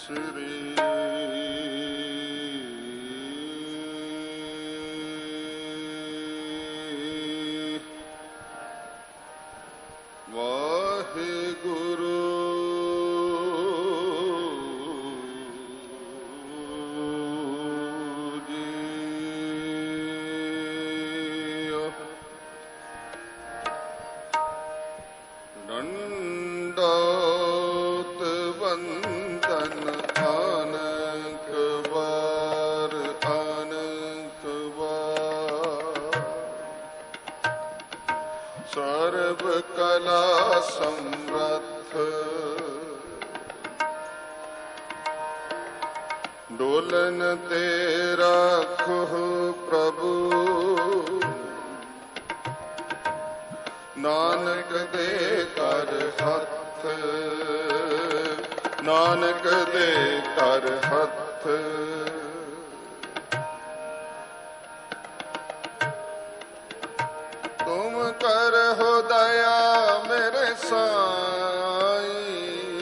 श्री वाहिगुरु दंडोत वंदन अनक बार सर्व कला समर्थ डोलन तेरा खुह प्रभु नानक दे कर हथ नानक दे कर हथ तुम कर हो दया मेरे साईं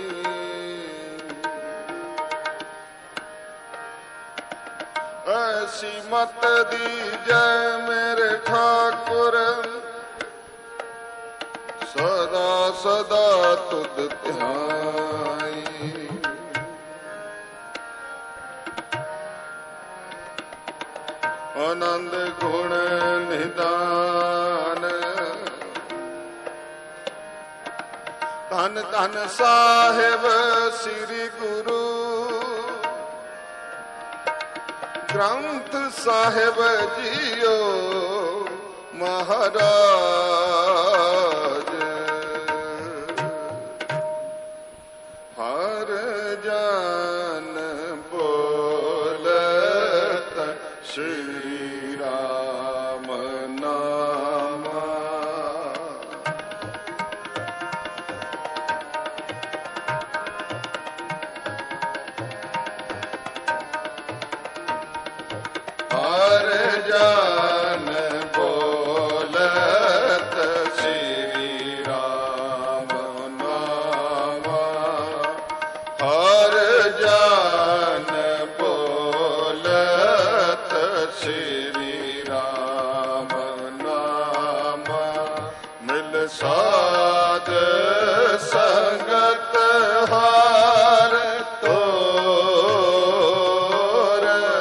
ऐसी मत दीजै मेरे ठाकुर सदा सदा तुद ध्याई आनंद गुण निदान धन धन साहिब श्री गुरु ग्रंथ साहिब जियो महाराज हर जान बोलत श्री राम नामा हर जान बोलत श्री राम नामा हर जान बोलत श्री राम नामा मिल साध संगत हार तोर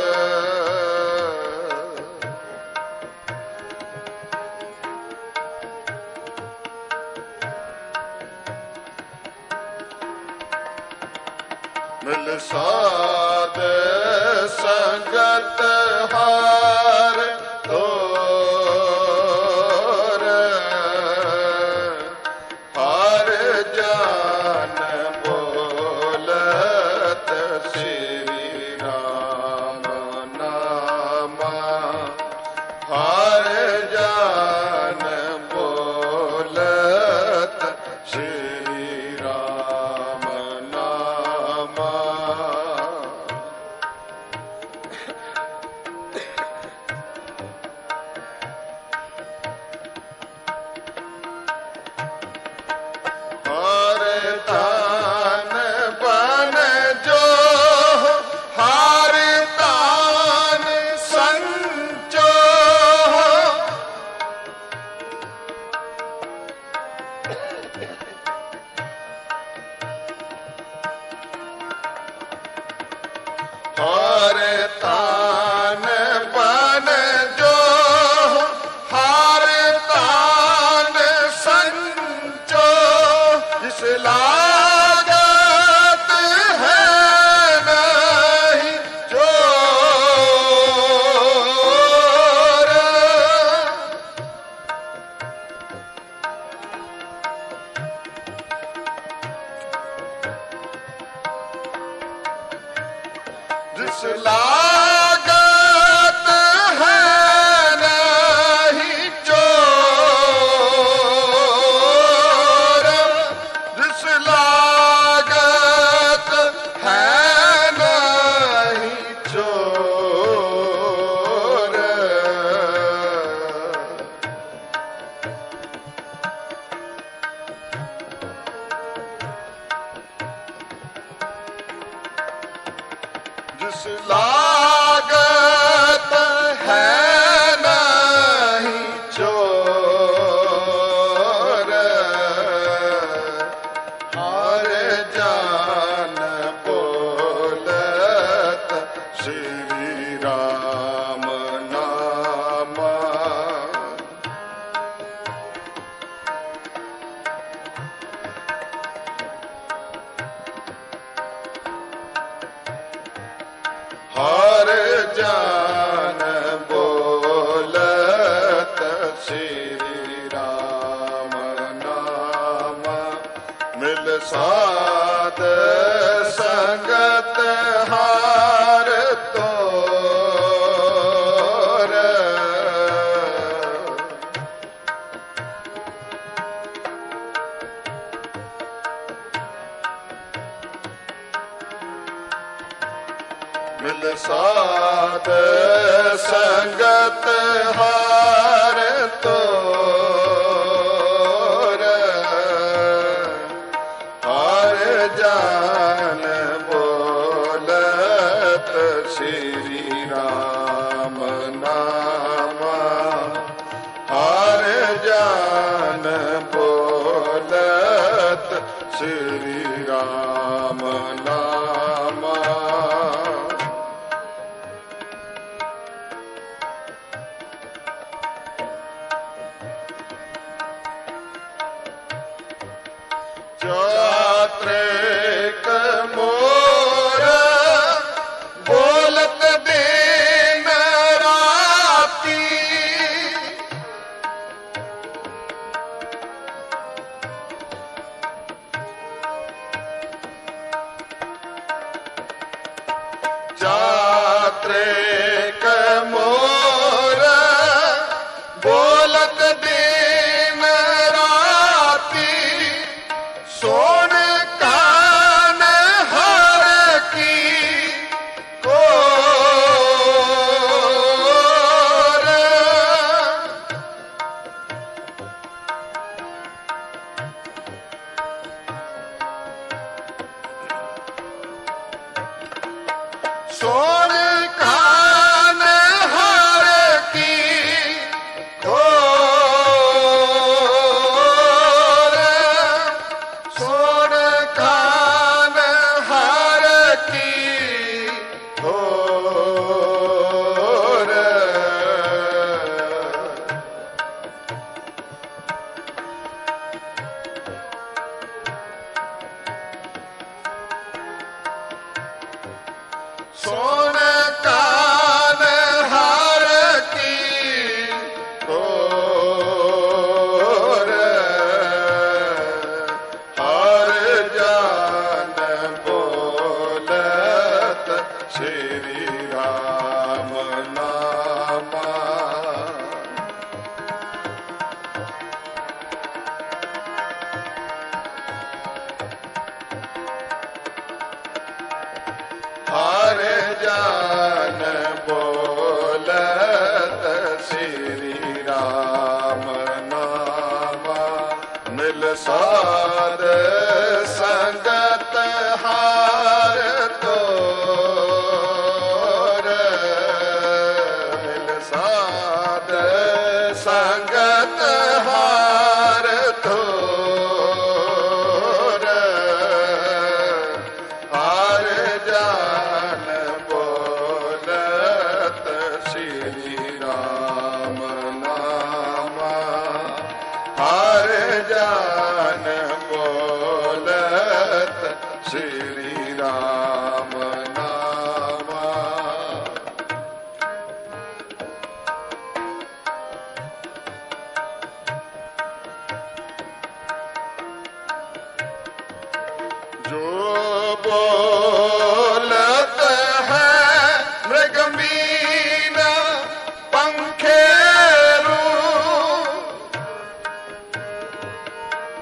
मिल साध संगत हार तोर हर जान बोलत श्री राम नामा हर जान बोलत श्री राम नामा साध संगत हार तोर। मिल साध संगत हार तोर। हर जान बोलत श्री राम नाम। हर जान बोलत श्री राम नाम। चात्रिक मोर बोलत दिन राती। चात्रिक मोर बोलत दिन राती। सोन कान हर की कोर। सोन कान हर की खोर। सोन कान हर की खोर। सोन कान हर की खोर। हर जान बोलत श्री राम नाम। हर जान बोलत श्री राम नाम। मिल साध संगत हार तोर। मिल साध संगत हार तोर। हर जान बोलत श्री राम नाम। हर जान बोलत श्री राम नाम। जो बोलत है मृगमीन पंखेरु।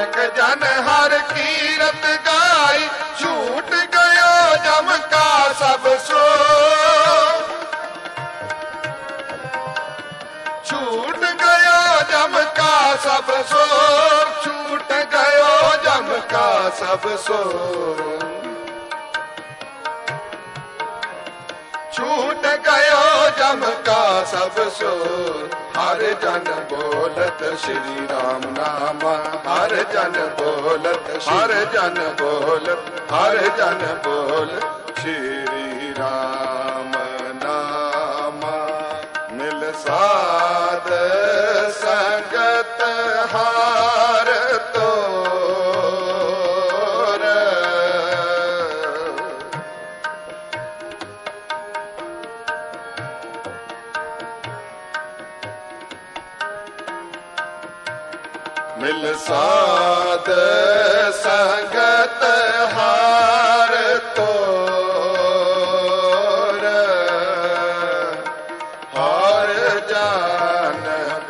नानक जन हर कीरत गाई, छूट गयो जम का सब सो, छूट गयो जम का सब सो, छूट गयो जम का सब सो, छूट गयो जम का सब सो। हर जन बोलत श्री राम नाम, हर जन बोलत, हर जन बोलत, हर जन बोल श्री राम नाम। मिल साध संगत हार तो मिल साध संगत हार तोर, हार जान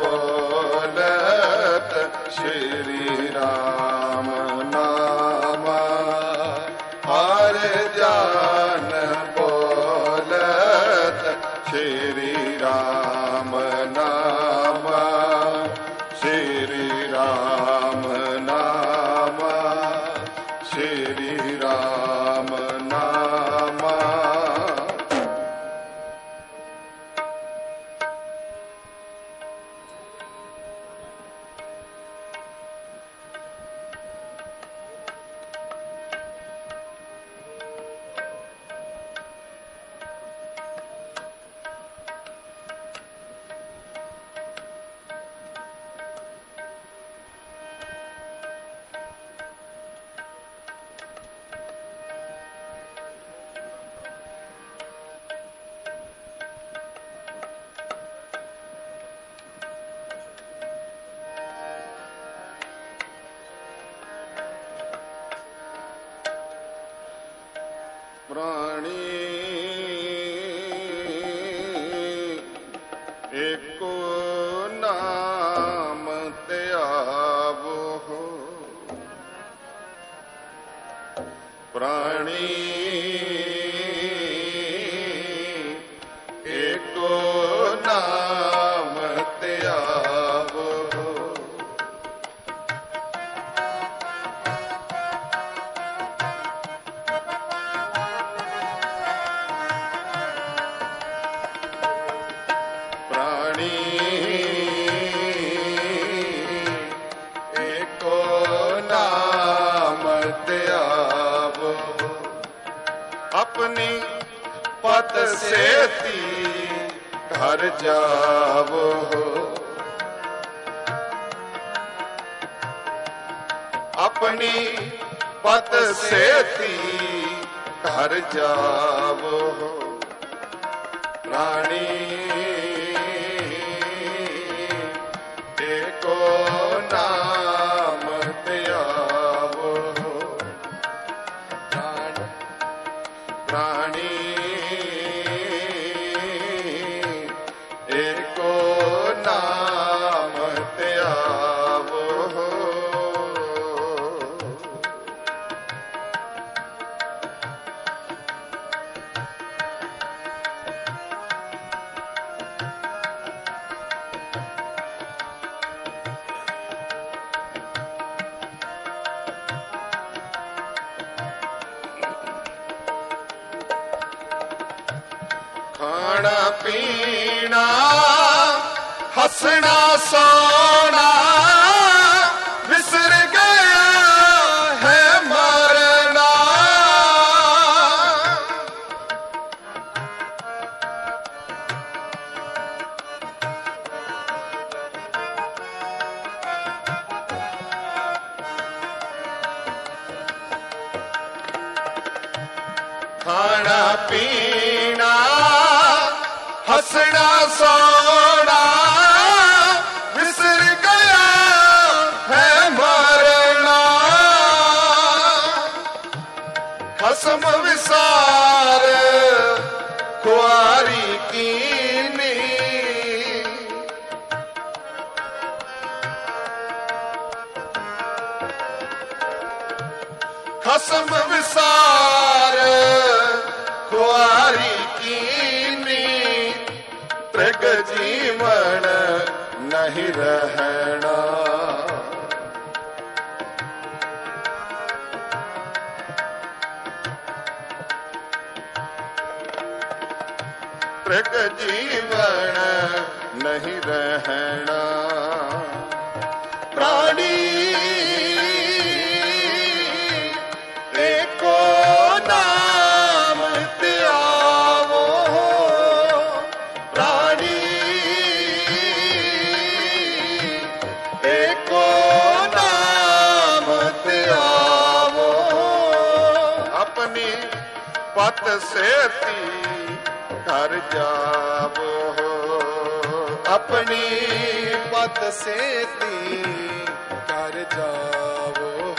बोलत श्री राम नाम, हार जान बोलत श्री राम नाम, श्री राम नाम, श्री राम नाम। प्राणी एको नाम त्यावो हो, प्राणी एको नाम त्यावो हो, एको नाम त्यावो, अपनी पद सेती घर जावो, अपनी पद सेती घर जावो, प्राणी एको नाम त्यावो, प्राणी एको नाम त्यावो। खाना पीना हंसना सोना विसर गया है मरना, खाना पीना हंसना सोना विसर गया है मरना, खसम विसार खुआरी कीनी, ਖਸਮ ਵਿਸਾਰ ਖੁਆਰੀ ਕੀਨੀ ਤ੍ਰਿਗ ਜੀਵਨ ਨਹੀਂ ਰਹਿਣਾ। ਤ੍ਰਿਗ ਜੀਵਨ ਨਹੀਂ ਰਹਿਣਾ। ਪ੍ਰਾਣੀ ਏਕੋ ਨਾਮ ਧਿਆਵੋ, ਪ੍ਰਾਣੀ ਏਕੋ ਨਾਮ ਧਿਆਵੋ। ਆਪਣੀ ਪਤ ਸੇਤੀ ਘਰ ਜਾਵੋ, ਆਪਣੀ ਪਤ ਸੇਤੀ ਘਰ ਜਾਵੋ।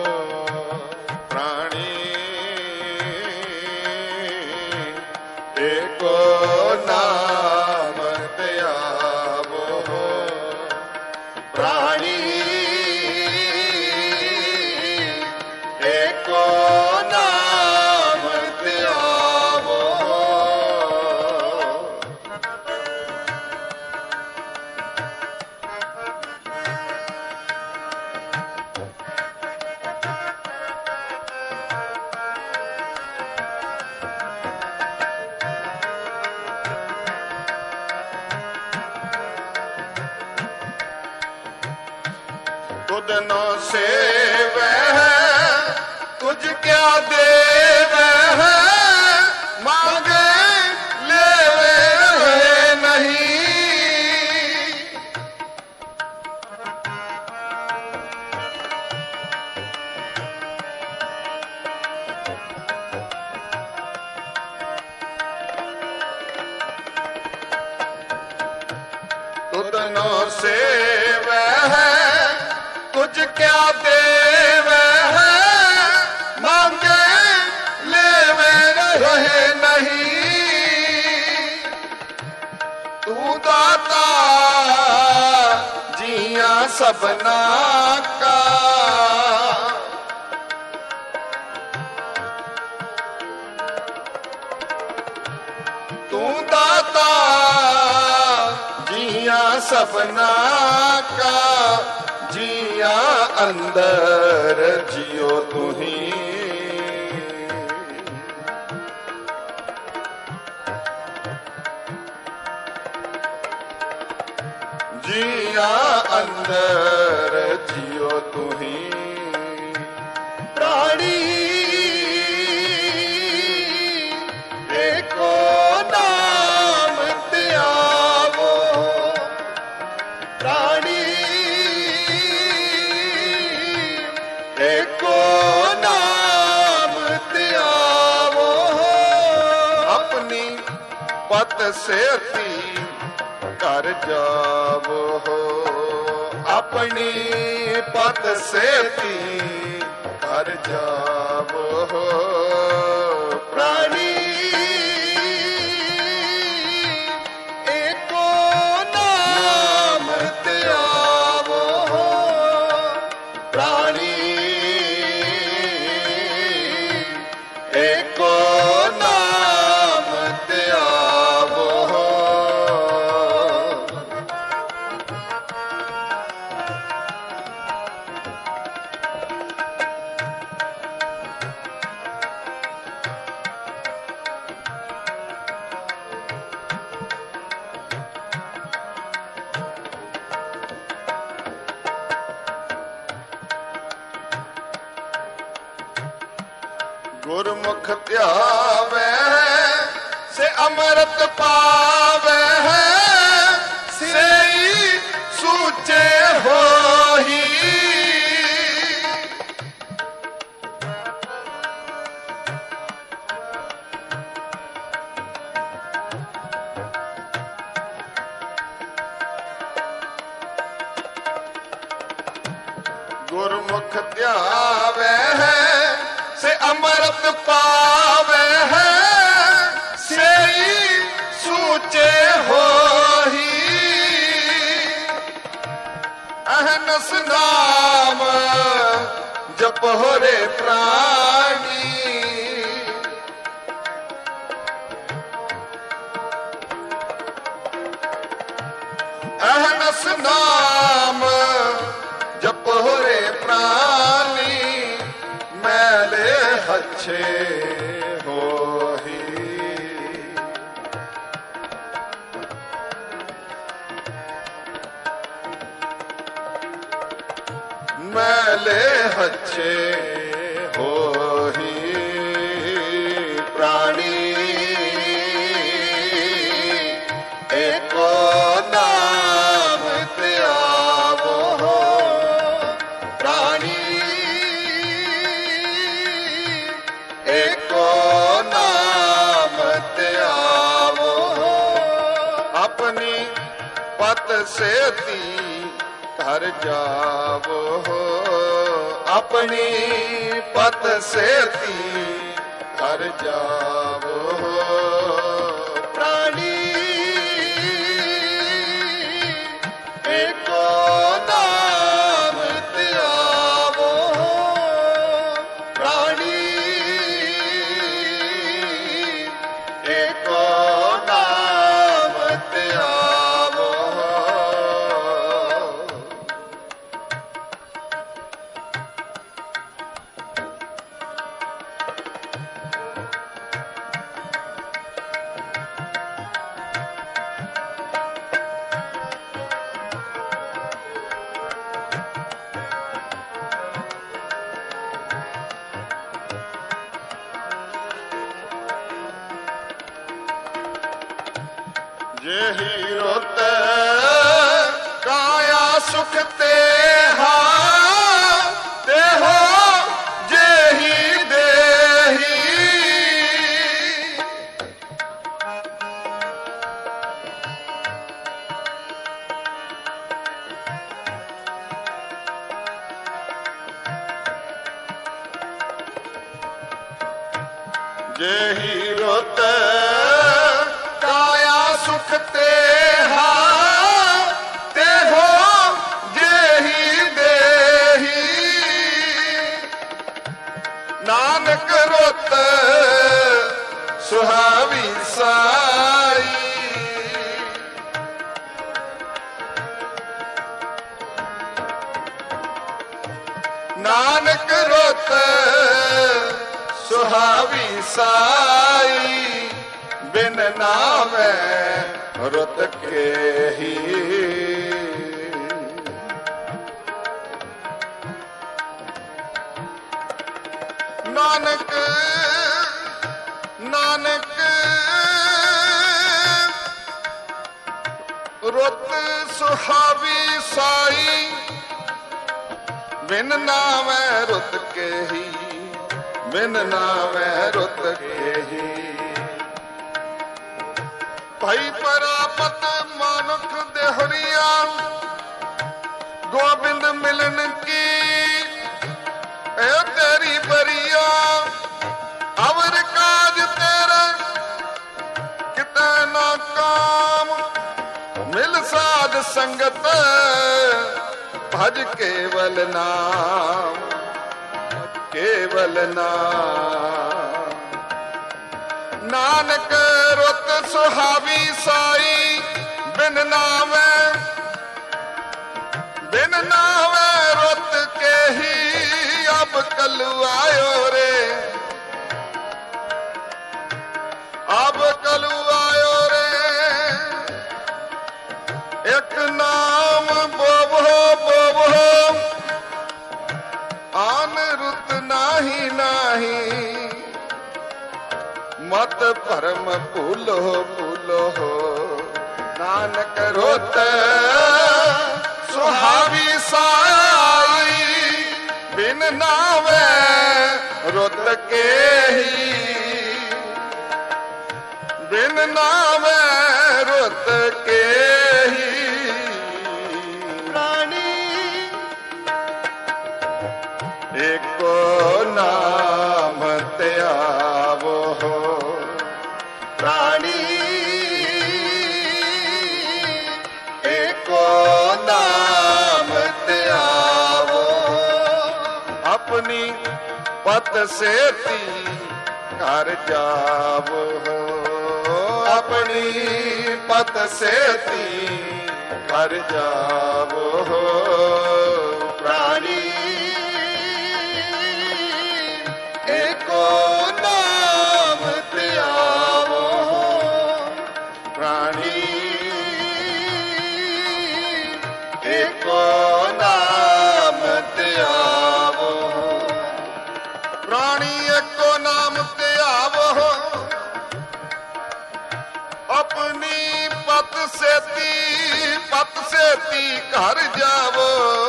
ਪ੍ਰਾਣੀ ਏਕੋ ਨਾਮ ਧਿਆਵੋ, ਪ੍ਰਾਣੀ ਏਕੋ ਨਾਮ ਧਿਆਵੋ। तुद नो सेवै तुझ क्या देवै, मांगे लेवे नहीं। तुद नो सेवै तुझ क्या देवे, मांगे लेवे रहे नहीं। तू दाता जिया सबना का, तू दाता जिया सबना का। जिया अंदर जियो तुही, जिया अंदर जियो तुही। प्राणी एको नाम त्यावो, प्राणी एको नाम त्यावो। अपनी पत सेती घर जावो, अपनी पत सेती घर जावो। प्राणी एको नाम त्यावो, प्राणी एको नाम त्यावो। गुरमुख ध्यावे से अमृत पावे है, से सूचे होही। गुरमुख ध्यावे है से अमृत पावे है, से सूचे होही। अहनस नाम जपो रे प्राणी। अहनस नाम जपो रे प्राणी, मैले हच्छे होही। मैले हच्छे होही प्राणी, एको नाम त्यावो प्राणी, एको नाम त्यावो। अपनी पत से ती घर जावो, अपनी पत से ती घर जावो प्राणी, एको नाम त्यावो प्राणी, एको नाम त्यावो। जेहि रुत काया सुख ते हा, ते हो जेहि देही। जेहि रुत सुख ते हा, ते हो जेहि देही। नानक रुत सुहावी साई, नानक रुत सुहावी साई। बिन नामे रुत के ही, नानक नानक रुत सुहावी साई। बिन नामे रुत के ही, बिन नामे रुत के ही। भाई परापत मानुख देहरिया, गोबिंद मिलन की ए तेरी बरिया। अवर काज तेरा किते ना काम, मिल साध संगत भज केवल नाम, केवल नाम। नानक रुत सुहावी साई, बिन नावे बिन नावे रुत के ही। अब कलु आयो रे, अब कलु आयो रे। एक नाम बोबो बोबो, आन रुत नाही नाही। मत परम भूलो भूलो हो, नानक रुत सुहावी साई। बिन नावे रुत के ही, बिन नावे रुत के ही। प्राणी एको नाम त्यावो हो प्राणी, एको नाम त्यावो। अपनी ਪਤ ਸੇਤੀ ਘਰ ਜਾਵੋ ਆਪਣੀ ਪਤ ਸੇਤੀ ਘਰ ਜਾਵੋ ਪ੍ਰਾਣੀ ਏਕੋ ਨਾਮ ਧਿਆਵੋ ਪ੍ਰਾਣੀ ਏਕੋ ਨਾਮ ਧਿਆਵੋ ਪ੍ਰਾਣੀ ਏਕੋ ਨਾਮ ਧਿਆਵੋ ਆਪਣੀ ਪਤ ਸੇਤੀ ਘਰ ਜਾਵੋ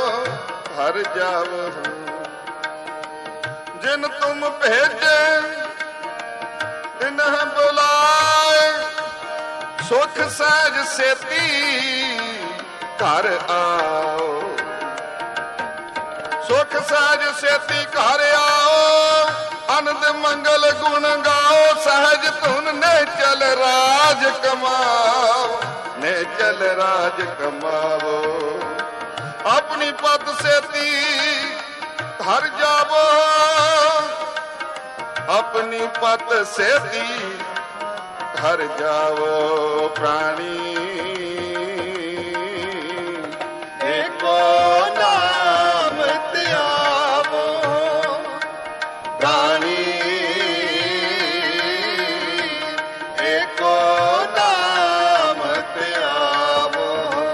ਜਿਨ ਤੁਮ ਭੇਜੇ ਤਿਨਹ ਬੁਲਾਏ ਸੁਖ ਸਹਿਜ ਸੇਤੀ ਘਰ ਆਓ ਸੁਖ ਸਹਿਜ ਸੇਤੀ ਘਰ ਆਓ ਆਨੰਦ ਮੰਗਲ ਗੁਣ ਗਾਓ ਸਹਿਜ ਧੁਨ ਨੇ ਚਲ ਰਾਜ ਕਮਾਓ ਨੇ ਚਲ ਰਾਜ ਕਮਾਵੋ ਆਪਣੀ ਪਤ ਸੇਤੀ ਘਰ ਜਾਵੋ ਆਪਣੀ ਪਤ ਸੇਤੀ ਘਰ ਜਾਵੋ ਪ੍ਰਾਣੀ ਏਕੋ ਨਾਮ ਧਿਆਵੋ ਪ੍ਰਾਣੀ ਏਕੋ ਨਾਮ ਧਿਆਵੋ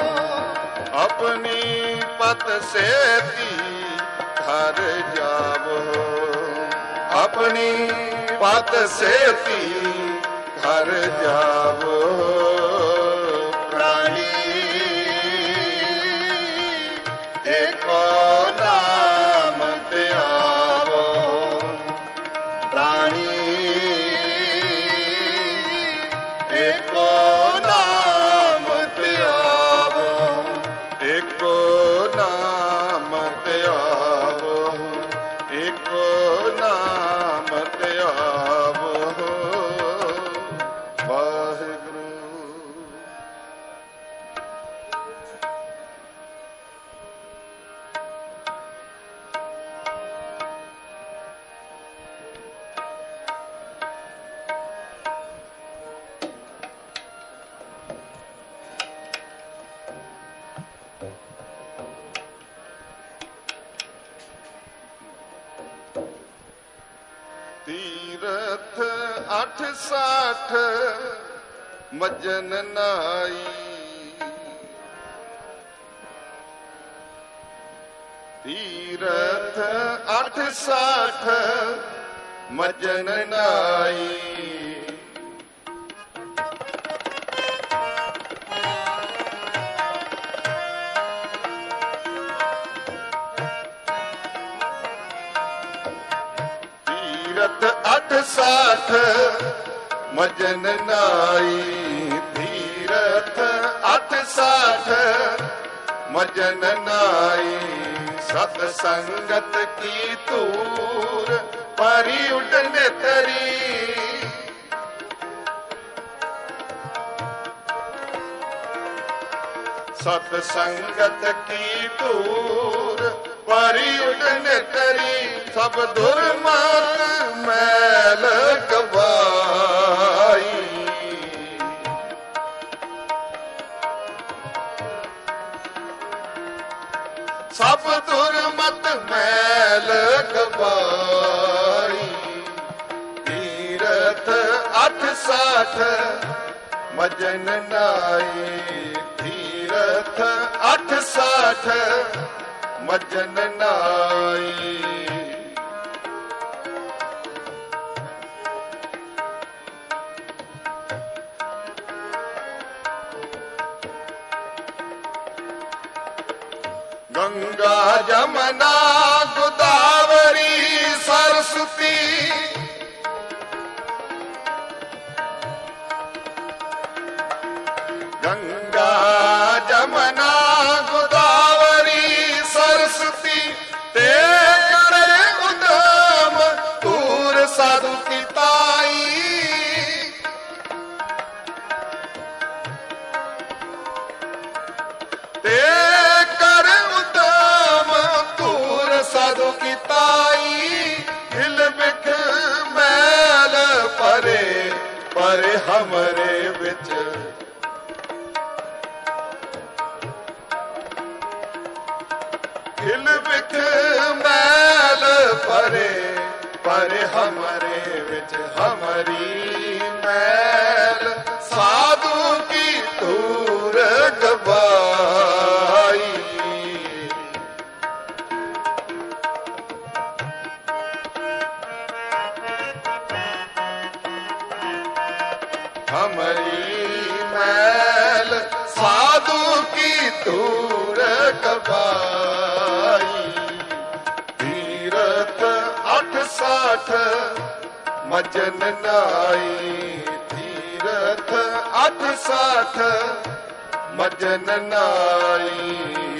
ਆਪਣੀ ਪਤ ਸੇਤੀ ਘਰ ਜਾਵੋ ਆਪਣੀ ਪਤ ਸੇਤੀ ਘਰ ਜਾਵੋ ਪ੍ਰਾਣੀ ਏਕੋ ਨਾਮ ਧਿਆਵੋ ਪ੍ਰਾਣੀ ਏਕੋ ਨਾਮ ਧਿਆਵੋ ਏਕੋ ਨਾਮ ਧਿਆਵੋ ਏਕੋ ਨਾਮ ਧਿਆਵੋ ਵਾਹਿਗੁਰੂ। ਤੀਰਥ 860 ਮਜਨ ਨਾਈ ਤੀਰਥ 860 ਮਜਨ ਨਾਈ ਤੀਰਥ 860 ਮਜਨ ਨਾਈ ਤੀਰਥ 860 ਮਜਨ ਨਾਈ ਸਤ ਸੰਗਤ ਕੀ ਧੂਰ ਪਰੀ ਉਡਨ ਤਰੀ ਸਤ ਸੰਗਤ ਕੀ ਧੂਰ ਪਰੀ ਉਡਨ ਤਰੀ ਸਭ ਦੁਰਮਤ ਮੈਲ ਗਵਾਈ ਸਭ ਦੁਰਮਤ ਮੈਲ ਗਵਾਈ ਤੀਰਥ 860 ਮਜਨ ਨਾਈ ਤੀਰਥ 860 ਮਜਨ ਨਾਈ गंगा जमुना गोदावरी सरस्वती गंगा जमुना गोदावरी सरस्वती ते करे उदम तूर साधु की ताई ते कर उदम तूर साधु की ताई हिल ਹਮਰੇ ਵਿੱਚ ਹਿਲ ਵਿਖ ਮੈਲ ਪਰੇ ਪਰੇ ਹਮਰੇ ਵਿੱਚ ਹਮਰੀ ਮੈਲ ਸਾਧੂ ਕੀ ਧੂਰ ਗਵਾਈ हमारी मैल साधु की दूर कबाई तीरथ 860 मजन नाई तीरथ 860 मजन नाई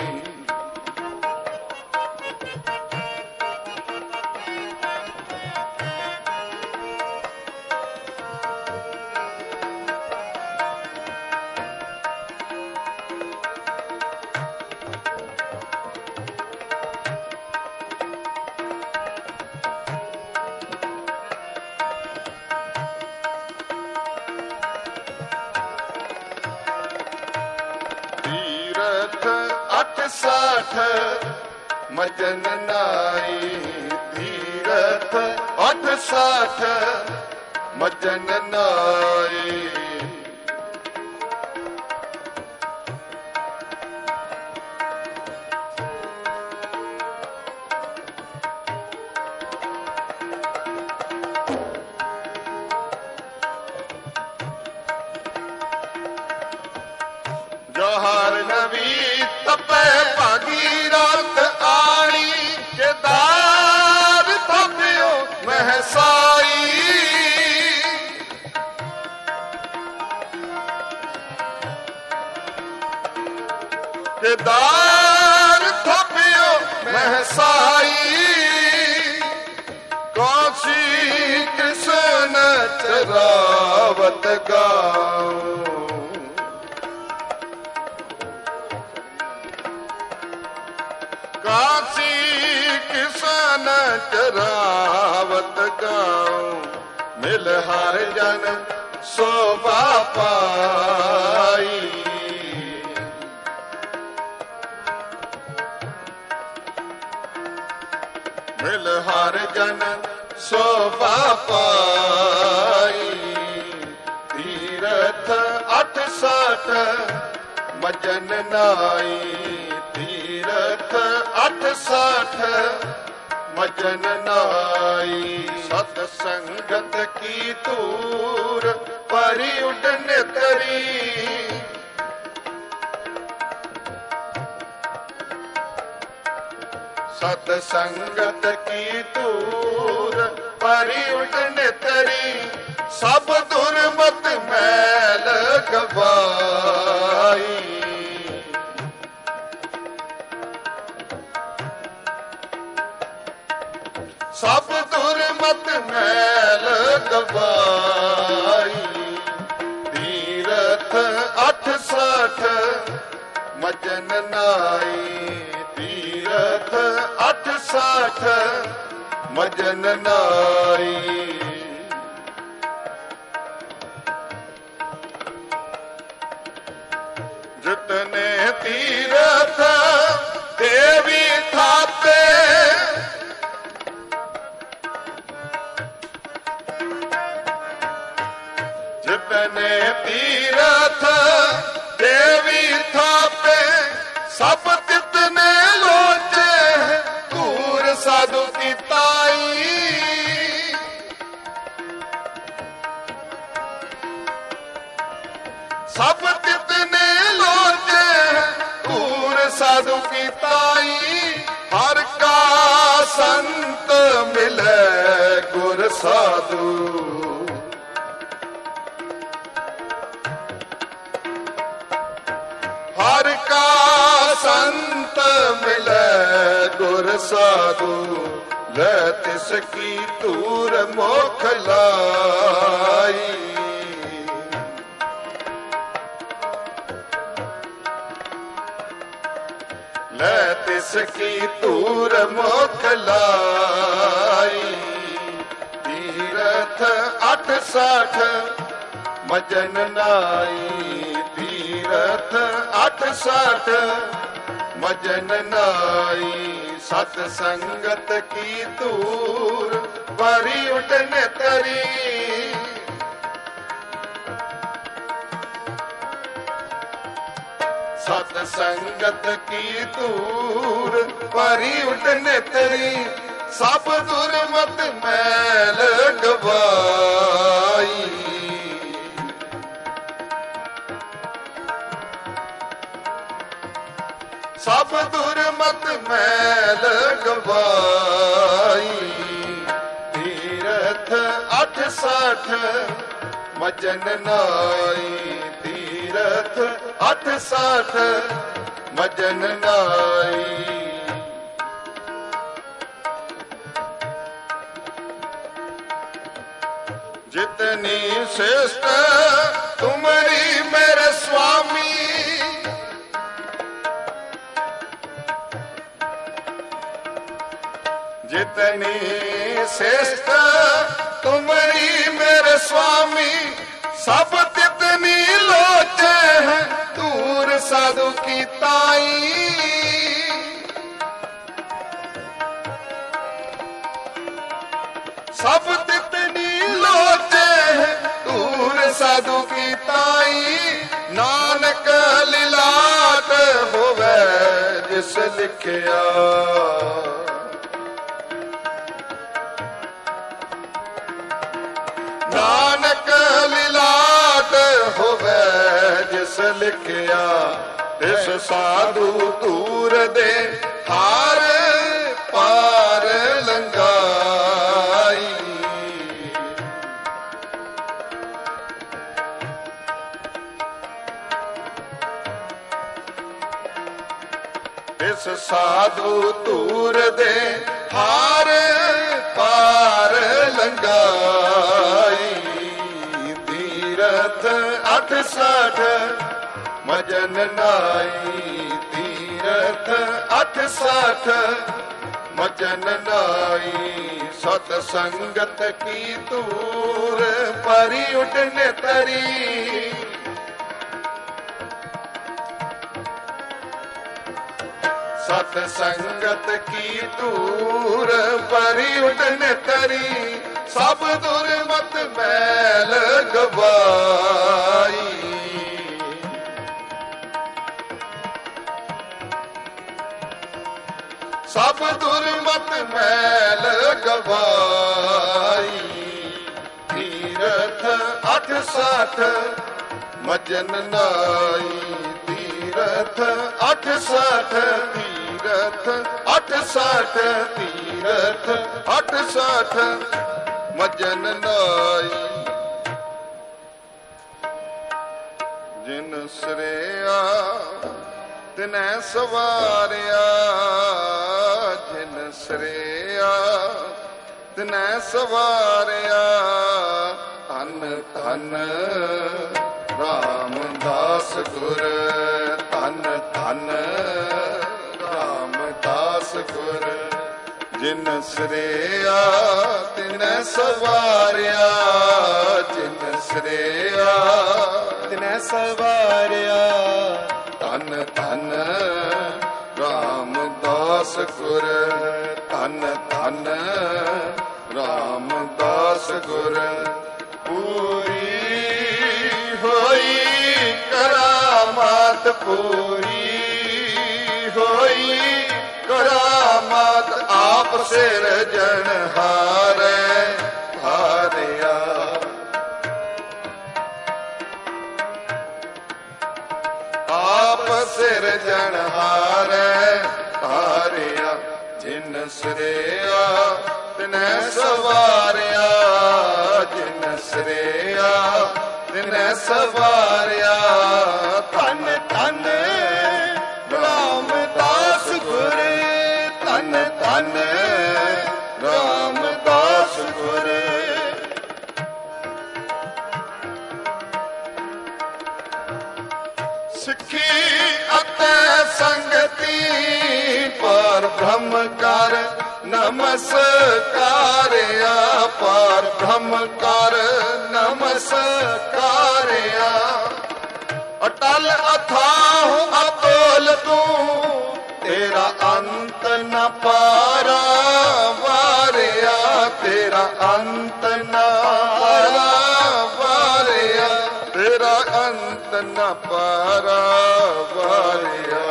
तीरथ 860 मजन नाई तीरथ 860 मजन नाई जोहर नवी तपे भागीरथ आणी केदार थपियो महसाई केदार थपियो महसाई कौशी कृष्ण चरावत गाऊं काशी किसान चरावत गाऊं मिल हर जन शोभा पाई मिल हर जन शोभा पाई तीरथ 860 मजन नाई तीरथ 860 मजन नाई सत संगत की तूर परी उडन तरी सत संगत की तूर परी उडन तरी सब दुर्मत मैल गवाई सब दुर्मत मैल गवाई तीरथ 860 मजन नाई तीरथ 860 मजन नाई जितने तीरथ देवी थाते जितने तीरथ देवी थापे सब तितने लोचे दूर साधु की ताई सब तितने लोचे दूर साधु की ताई हर का संत मिले गुर साधु हर का संत मिले गुर साधु ले तिसकी तूर मोख लाई ले तिसकी तूर मोख लाई तीरथ 860 ਮਜਨ ਨਾਈ ਤੀਰਥ 68 ਮਜਨ ਨਾਈ ਸਤ ਸੰਗਤ ਕੀ ਧੂਰ ਪਰੀ ਉਡਨ ਤਰੀ ਸਤ ਸੰਗਤ ਕੀ ਧੂਰ ਪਰੀ ਉਡਨ ਤਰੀ ਸਭ ਦੁਰਮਤ ਮੈਲ ਗਵਾਈ ਸਭ ਦੁਰਮਤ ਮੈਲ ਗਵਾਈ ਤੀਰਥ 68 ਮਜਨ ਨਾਈ ਤੀਰਥ 68 ਮਜਨ ਨਾਈ जितनी श्रेष्ठ तुम्हारी मेरे स्वामी जितनी श्रेष्ठ तुम्हारी मेरे स्वामी सब तितनी लोचे हैं दूर साधु की ताई सब तितनी लोचे दूर साधु की ताई नानक लिलाट होवे जिस लिखिया नानक लिलाट होवे जिस लिखिया इस साधु दूर दे हार पार लंगाई इस साधु दूर दे हार पार लंगाई तीरथ 68 मजन नाई तीरथ 68 मजन नाई सत संगत की दूर परी उठन तरी सत संगत की दूर परी उठन तरी सब दुर्मत मैल गवाई सब दुर्मत मैल गवाई तीरथ 68 मजन नाई तीरथ 68 तीरथ 68 तीरथ 68 मजन नाई जिन श्रेया तिनै सवारिया जिन श्रेया तिनै सवारिया धन धन रामदास गुर धन धन रामदास गुर जिन श्रेया तिनै सवारिया जिन श्रेया तिनै सवारिया धन धन रामदास गुर धन धन रामदास गुर पूरी होई करामात पूरी होई करामात आप सिरजनहार हारिया आप सिरजनहार हारिया जिन श्रेया तिनै सवारिया जिन श्रेया तिनै सवारिया धन धन रामदास गुर धन धन रामदास गुर सिखी अते संगति पर ब्रह्म कर न ਨਮਸਕਾਰਿਆ ਪਾਰ ਬ੍ਰਹਮ ਕਰ ਨਮਸਕਾਰਿਆ ਅਟਲ ਅਥਾਹ ਅਤੁਲ ਤੂੰ ਤੇਰਾ ਅੰਤ ਨ ਪਾਰਾ ਵਾਰਿਆ ਤੇਰਾ ਅੰਤ ਨ ਪਾਰਾ ਵਾਰਿਆ ਤੇਰਾ ਅੰਤ ਨ ਪਾਰਾ ਵਾਰਿਆ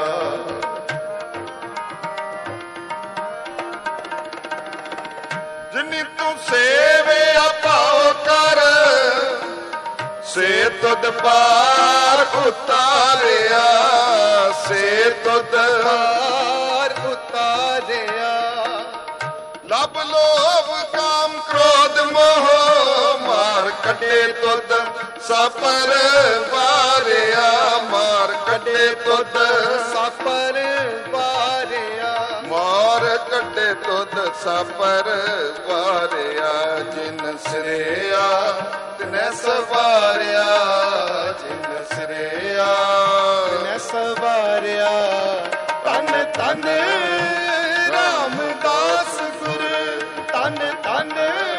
ਜਿਨੀ ਤੂੰ ਸੇਵਿਆ ਭਾਉ ਕਰ ਸੇ ਤੁਧ ਪਾਰ ਉਤਾਰਿਆ ਸੇ ਤੁਧ ਪਾਰ ਉਤਾਰਿਆ ਲਬ ਲੋਭ ਕਾਮ ਕ੍ਰੋਧ ਮੋਹ ਮਾਰ ਕੱਢੇ ਤੁਧ ਸਾਪਰ ਵਾਰਿਆ ਮਾਰ ਕੱਢੇ ਤੁਧ ਸਾਪਰ ਵਾਰਿਆ ਮਾਰ ਕੱਢੇ ਤੁਧ ਸਾਪਰ ਵਾਰਿਆ ਜਿਨ ਸਿਰਿਆ ਤਿਨੈ ਸਵਾਰਿਆ ਜਿਨ ਸਿਰਿਆ ਤਿਨੈ ਸਵਾਰਿਆ ਤਨ ਤਨ ਰਾਮਦਾਸ ਗੁਰ ਤਨ ਤਨ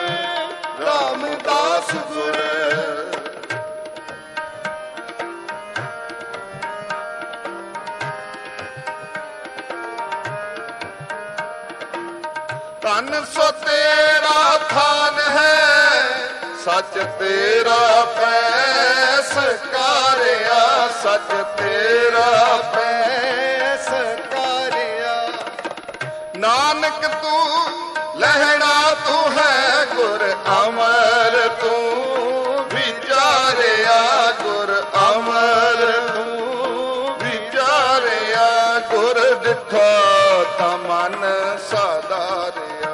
ਰਾਮਦਾਸ ਗੁਰ ਧਨ ਸੋ ਤੇਰਾ ਥਾਨ ਹੈ ਸੱਚ ਤੇਰਾ ਪੈਸ ਕਾਰਿਆ ਸੱਚ ਤੇਰਾ ਪੈਸ ਕਾਰਿਆ ਨਾਨਕ ਤੂੰ ਲਹਿਣਾ ਤੂੰ ਹੈ ਗੁਰ ਅਮਰ ਤੂੰ ਵਿਚਾਰਿਆ ਗੁਰ ਅਮਰ ਤੂੰ ਵਿਚਾਰਿਆ ਗੁਰ ਡਿਠਾ ਤਾਂ ਮਨ ਸਾਧਾਰਿਆ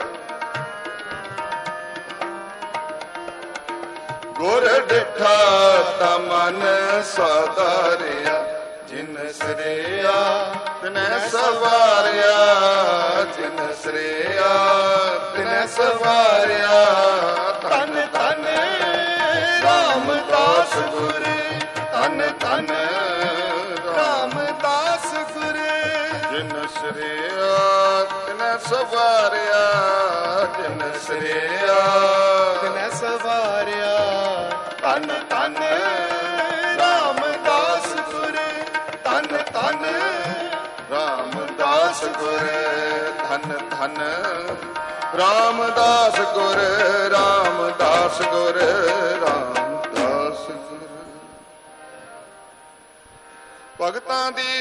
ਗੁਰ ਡਿਠਾ ਤਾਂ ਮਨ ਸਾਧਾਰਿਆ ਜਿਨ ਸਿਰਿਆ ਤਿਨੈ ਸਵਾਰਿਆ ਜਿਨ ਸਿਰਿਆ ਤਿਨੈ ਸਵਾਰਿਆ ਤਨ ਤਨ ਰਾਮਦਾਸ ਗੁਰ ਤਨ ਤਨ ਰਾਮਦਾਸ ਗੁਰ ਜਿਨ ਸਿਰਿਆ ਤਿਨੈ ਸਵਾਰਿਆ ਜਿਨ ਸਿਰਿਆ ਤਿਨੈ ਸਵਾਰਿਆ ਤਨ ਤਨ ਰਾਮਦਾਸ ਗੁਰ ਤਨ ਤਨ ਰਾਮਦਾਸ ਗੁਰ ਧਨ ਧਨ ਰਾਮਦਾਸ ਗੁਰ ਰਾਮਦਾਸ ਗੁਰ ਰਾਮਦਾਸ ਗੁਰ ਭਗਤਾਂ ਦੀ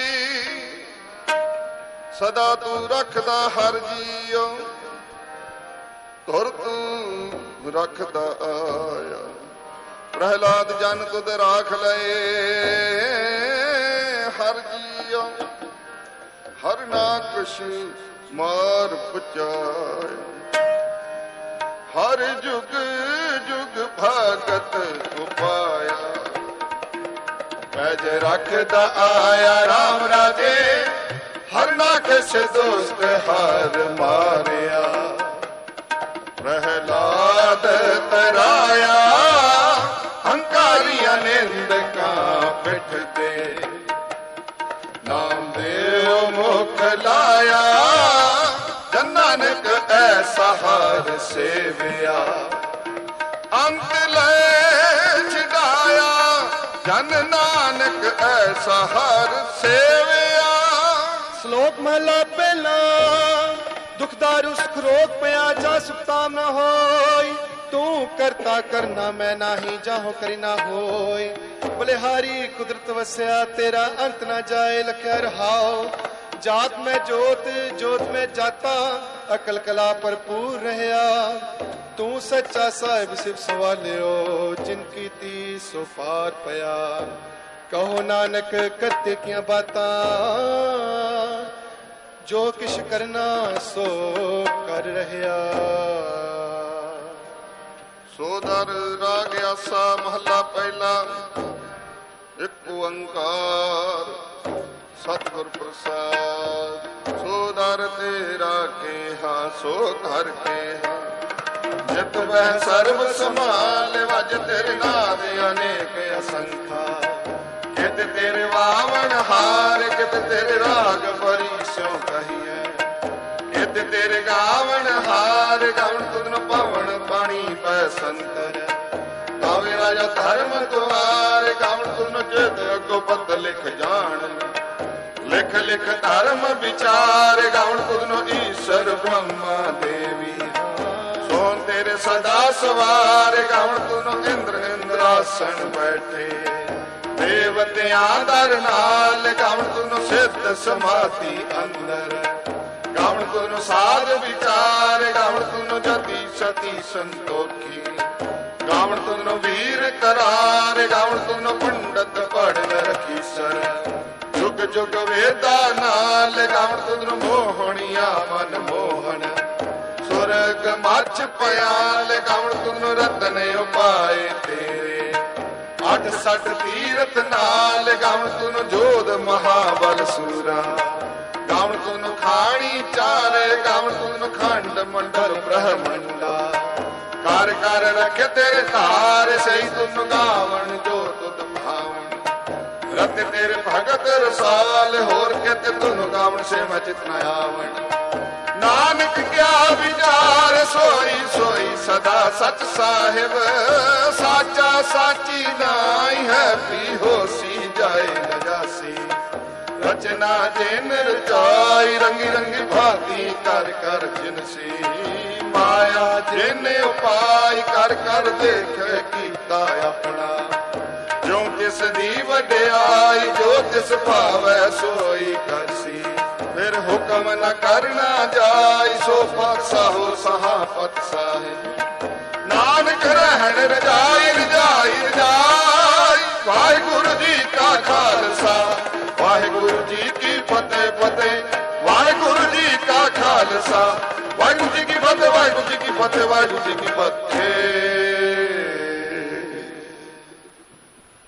ਸਦਾ ਤੂੰ ਰੱਖਦਾ ਹਰ ਜੀਉ ਧੁਰ ਤੂੰ ਰੱਖਦਾ ਆਇਆ ਪ੍ਰਹਿਲਾਦ ਜਨ ਤੁਧ ਰਾਖ ਲਏ ਹਰ ਜੀਉ ਹਰ ਨਾ ਕੁਛ ਮਾਰ ਪਚਾਇਆ ਹਰ ਜੁਗ ਜੁਗ ਭਗਤ ਉਪਾਇਆ ਪੈਜ ਰੱਖਦਾ ਆਇਆ ਰਾਮ ਰਾਜੇ ਹਰ ਨਾਖਸ਼ ਦੋਸਤ ਹਰ ਮਾਰਿਆ ਪ੍ਰਹਿਲਾਦ ਤਰਾਇਆ ਹੰਕਾਰੀਆਂ ਨਿੰਦਕਾਂ ਪਿੱਠ ਤੇ ਨਾਮ ਦੇਵ ਮੁਖ ਲਾਇਆ ਜਨ ਨਾਨਕ ਐਸਾ ਹਰ ਸੇਵਿਆ ਅੰਤ ਲੈ ਛਡਾਇਆ ਜਨ ਨਾਨਕ ਐਸਾ ਹਰ ਸੇਵਿਆ ਸ਼ਲੋਕ ਮਹਲਾ ਪਹਿਲਾ ਦੁਖਦਾਰੂ ਸੁਖ ਰੋਗ ਪਿਆ ਜਾ ਸੁਖਤਾਮ ਨਾ ਹੋਈ ਤੂੰ ਕਰਤਾ ਕਰਨਾ ਮੈਂ ਨਾਹੀ ਜਾਹੋ ਕਰੀ ਨਾ ਹੋਈ ਬਲਿਹਾਰੀ ਕੁਦਰਤ ਵਸਿਆ ਤੇਰਾ ਅੰਤ ਨਾ ਜਾਏ ਲਖਿਆ ਰਹਾਓ ਜਾਤ ਮੈਂ ਜੋਤ ਜੋਤ ਮੈਂ ਜਾਤਾ ਅਕਲ ਕਲਾ ਭਰਪੂਰ ਰਹਿਆ ਤੂੰ ਸੱਚਾ ਸਾਹਿਬ ਸਿਵ ਸਵਾਲਿਓ ਜਿਨ ਕੀਤੀ ਸੋ ਪਾਰ ਪਿਆ ਕਹੋ ਨਾਨਕ ਕਰਤੇ ਕੀਆਂ ਬਾਤਾਂ ਜੋ ਕਿਛ ਕਰਨਾ ਸੋ ਕਰ ਰਹਿਆ ਸੋਦਰ ਰਾਗ ਆਸਾ ਮਹੱਲਾ ਪਹਿਲਾ ਇੱਕ ਓੰਕਾਰ ਸਤਿਗੁਰ ਪ੍ਰਸਾਦ ਸੋਦਰ ਤੇਰਾ ਕੇਹਾ ਸੋ ਘਰ ਕੇਹਾ ਜਿਤ ਵਹਿ ਸਰਬ ਸਮਾਲ ਵਜ ਤੇਰੇ ਨਾਮ ਅਨੇਕ ਅਸੰਖਾ ਕਿਤ ਤੇਰੇ ਵਾਵਣ ਹਾਰ ਕਿਤ ਤੇਰੇ ਰਾਗ ਬਰੀ ਸੋ ਕਹੀਐ ਕਿਤ ਨਿਤ ਤੇਰੇ ਗਾਵਣ ਹਾਰ ਗਾਵਣ ਤੁਧਨ ਪਵਨ ਪਾਣੀ ਪੈ ਸੰਤਰ ਗਾਵੇ ਰਾਜਾ ਧਰਮ ਦੁਆਰ ਗਾਵਣ ਤੁਧਨ ਚੇਤ ਅਗੋ ਪਤ ਲਿਖ ਜਾਣ ਲਿਖ ਲਿਖ ਧਰਮ ਵਿਚਾਰ ਗਾਵਣ ਤੁਧਨ ਈਸ਼ਰ ਬ੍ਰਹਮਾ ਦੇਵੀ ਸੋਨ ਤੇਰੇ ਸਦਾ ਸਵਾਰ ਗਾਵਣ ਤੁਧਨ ਇੰਦਰ ਇੰਦਰਾਸਣ ਬੈਠੇ ਦੇਵਤਿਆਂ ਦਰ ਨਾਲ ਗਾਵਣ ਤੁਧਨ ਸਿੱਧ ਸਮਾਧੀ ਅੰਦਰ ਗਾਵਣ ਤੁਧਨ ਸਾਧ ਵਿਚਾਰ ਗਾਵਣ ਤੁਧਨ ਜਤੀ ਸਤੀ ਸੰਤੋਖੀ ਗਾਵਣ ਤੁਧਨ ਵੀਰ ਕਰਾਰ ਗਾਵਣ ਤੁਧਨ ਪੰਡਤ ਪੜ੍ਹ ਰਖੀਸਰ ਜੁਗ ਜੁਗ ਵੇਦਾ ਨਾਲ ਗਾਵਣ ਤੁਧਨ ਮੋਹਣੀਆਂ ਮਨ ਮੋਹਨ ਸੁਰਗ ਮੱਚ ਪਿਆਲ ਗਾਵਣ ਤੁਧਨ ਰਤਨ ਉਪਾਏ ਤੇਰੇ 68 ਤੀਰਥ ਨਾਲ ਗਾਵਣ ਤੁਧਨ ਜੋਧ ਮਹਾਬਲ ਸੂਰਾ ਗਾਵਣ ਤੁਧਨ ਖਾਣੀ ਚਾਰੇ ਗਾਵਣ ਤੁਧਨ ਖੰਡ ਮੰਡਲ ਬ੍ਰਹਮੰਡਾ ਕਰ ਕਰ ਰਖ ਤੇਰੇ ਧਾਰ ਸਹੀ ਤੁਧਨ ਗਾਵਣ ਜੋ ਤੁਧ ਭਾਵਨ ਰਤ ਤੇਰੇ ਭਗਤ ਰਸਾਲ ਹੋਰ ਕਿਤੇ ਤੁਧਨ ਗਾਵਣ ਸੇ ਮੈਂ ਚਿਤ ਨ ਆਵਣ ਨਾਨਕ ਕਿਆ ਵਿਚਾਰ ਸੋਈ ਸੋਈ ਸਦਾ ਸਚ ਸਾਹਿਬ ਸਾਚਾ ਸਾਚੀ ਨਾਈ ਹੈ ਪੀ ਹੋਸੀ ਜਾਏ ਨਜਾਸੀ ਰਚਨਾ ਜਿਨ ਰਚਾਈ ਰੰਗੀ ਰੰਗੀ ਭਾਤੀ ਕਰ ਕਰ ਜਿਨਸੀ ਮਾਇਆ ਜਿਨ ਉਪਾਈ ਕਰ ਕਰ ਦੇਖੇ ਕੀਤਾ ਆਪਣਾ ਜੋ ਤਿਸ ਦੀ ਵਡਿਆਈ ਜੋ ਤਿਸ ਭਾਵੈ ਸੋਈ ਕਰਸੀ ਫਿਰ ਹੁਕਮ ਨ ਕਰਨਾ ਜਾਈ ਸੋ ਪਾਤਸ਼ਾਹੋ ਸਹਾਪਤ ਸਾਹਿਬ ਨਾਨਕ ਰਹਿਣ ਰਜਾਈ ਰਜਾਈ ਰਜਾਈ ਵਾਹਿਗੁਰੂ ਜੀ ਕਾ ਖਾਲਸਾ ਵਾਹਿਗੁਰੂ ਜੀ ਕੀ ਫਤਿਹ ਫਤਿਹ ਵਾਹਿਗੁਰੂ ਜੀ ਕਾ ਖਾਲਸਾ ਵਾਹਿਗੁਰੂ ਜੀ ਕੀ ਫਤਿਹ ਵਾਹਿਗੁਰੂ ਜੀ ਕੀ ਫਤਿਹ ਵਾਹਿਗੁਰੂ ਜੀ ਕੀ ਫਤਿਹ